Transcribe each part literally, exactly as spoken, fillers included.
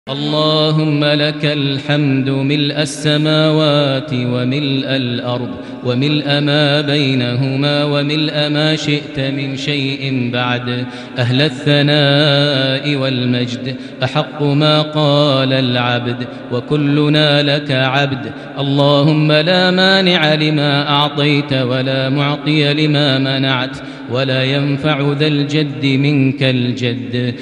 اللهم لك الحمد ملء السماوات وملء الأرض وملء ما بينهما وملء ما شئت من شيء بعد. أهل الثناء والمجد أحق ما قال العبد وكلنا لك عبد. اللهم لا مانع لما أعطيت ولا معطي لما منعت ولا ينفع ذا الجد منك الجد.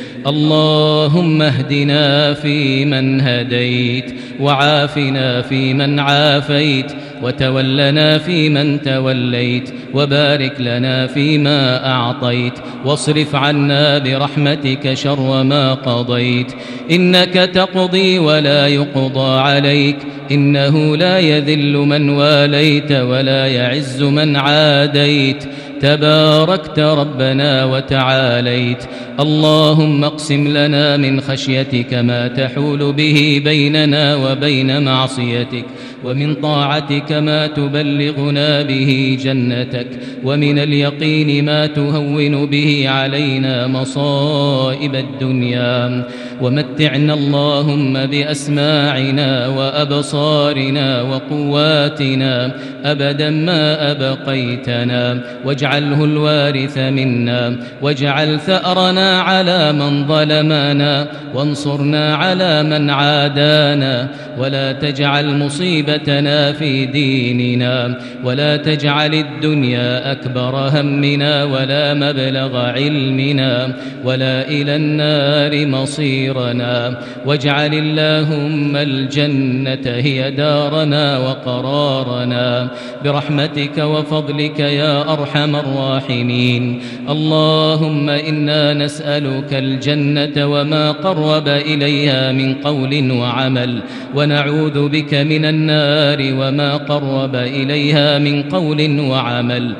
اللهم اهدنا فيمن هديت وعافنا فيمن عافيت وتولنا فيمن توليت وبارك لنا فيما أعطيت واصرف عنا برحمتك شر ما قضيت. إنك تقضي ولا يقضى عليك، إنه لا يذل من واليت ولا يعز من عاديت، تباركت ربنا وتعاليت. اللهم اقسم لنا من خشيتك ما تحول به بيننا وبين معصيتك، ومن طاعتك ما تبلغنا به جنتك، ومن اليقين ما تهون به علينا مصائب الدنيا. ومتعنا اللهم بأسماعنا وأبصارنا وقواتنا أبدا ما أبقيتنا، واجعله الوارث منا، واجعل ثأرنا على من ظلمنا، وانصرنا على من عادانا، ولا تجعل مصيبتنا في ديننا، ولا تجعل الدنيا أكبر همنا ولا مبلغ علمنا ولا إلى النار مصيرنا. واجعل اللهم الجنة هي دارنا وقرارنا برحمتك وفضلك يا أرحم الراحمين. اللهم إنا نسألك الجنة وما قرب إليها من قول وعمل، ونعوذ بك من النار وما قرب إليها من قول وعمل.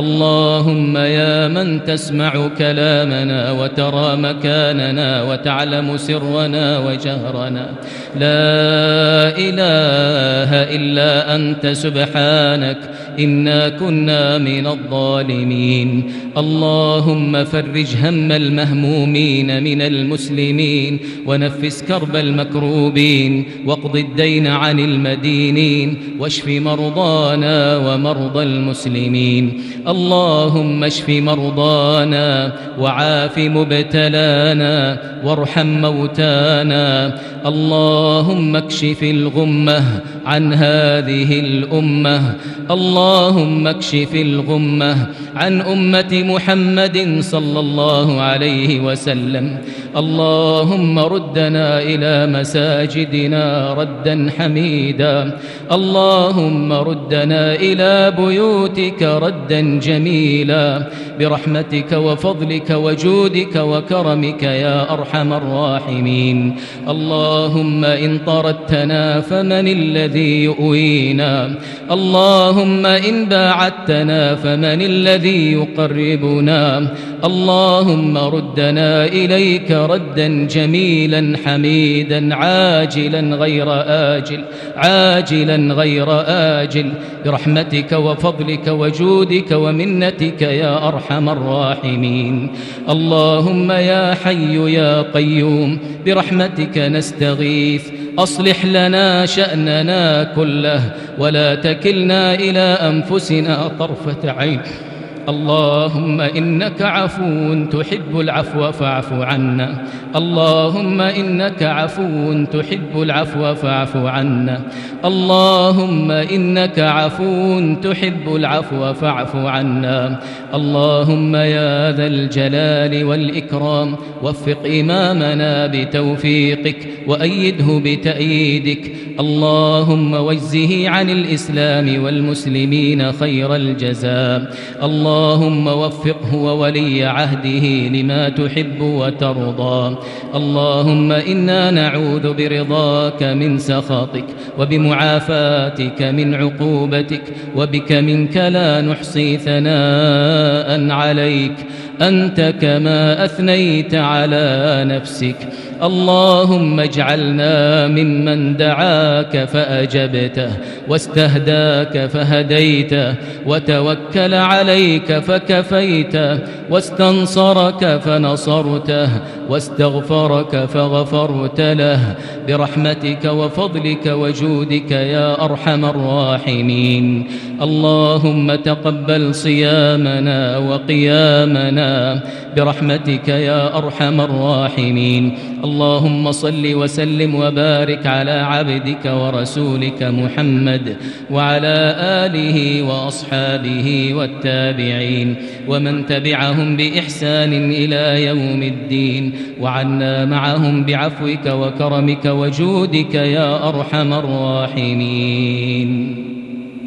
اللهم يا من تسمع كلامنا وترى مكاننا وتعلم سرنا وجهرنا، لا إله إلا أنت سبحانك إنا كنا من الظالمين. اللهم فرج هم المهمومين من المسلمين، ونفس كرب المكروبين، واقض الدين عن المدينين، واشف مرضانا ومرضى المسلمين. اللهم اشف مرضانا وعاف مبتلانا وارحم موتانا. اللهم اكشف الغمة عن هذه الأمة، اللهم اكشف الغمة عن أمة محمد صلى الله عليه وسلم. اللهم ردنا إلى مساجدنا ردا حميدا، اللهم ردنا إلى بيوتك ردا جميلا برحمتك وفضلك وجودك وكرمك يا أرحم الراحمين. اللهم إن طردتنا فمن الذي يؤوينا، اللهم إن باعدتنا فمن الذي يقربنا. اللهم ردنا إليك ردا جميلا حميدا عاجلا غير آجل عاجلا غير آجل برحمتك وفضلك وجودك ومنتك يا أرحم الراحمين. اللهم يا حي يا قيوم برحمتك نستغيث، أصلح لنا شأننا كله ولا تكلنا إلى أنفسنا طرفة عين. اللهم إنك عفو تحب العفو فاعف عنا، اللهم إنك عفو تحب العفو فاعف عنا، اللهم إنك عفو تحب العفو فاعف عنا. اللهم يا ذا الجلال والإكرام وفق إمامنا بتوفيقك وأيده بتأييدك. اللهم واجزه عن الإسلام والمسلمين خير الجزاء. اللهم وفقه وولي عهده لما تحب وترضى. اللهم إنا نعوذ برضاك من سخطك وبمعافاتك من عقوبتك، وبك منك لا نحصي ثناء عليك، أنت كما أثنيت على نفسك. اللهم اجعلنا ممن دعاك فأجبته، واستهداك فهديته، وتوكل عليك فكفيته، واستنصرك فنصرته، واستغفرك فغفرت له برحمتك وفضلك وجودك يا أرحم الراحمين. اللهم تقبل صيامنا وقيامنا برحمتك يا أرحم الراحمين. اللهم صل وسلم وبارك على عبدك ورسولك محمد وعلى آله وأصحابه والتابعين ومن تبعهم بإحسان إلى يوم الدين، وعنا معهم بعفوك وكرمك وجودك يا أرحم الراحمين.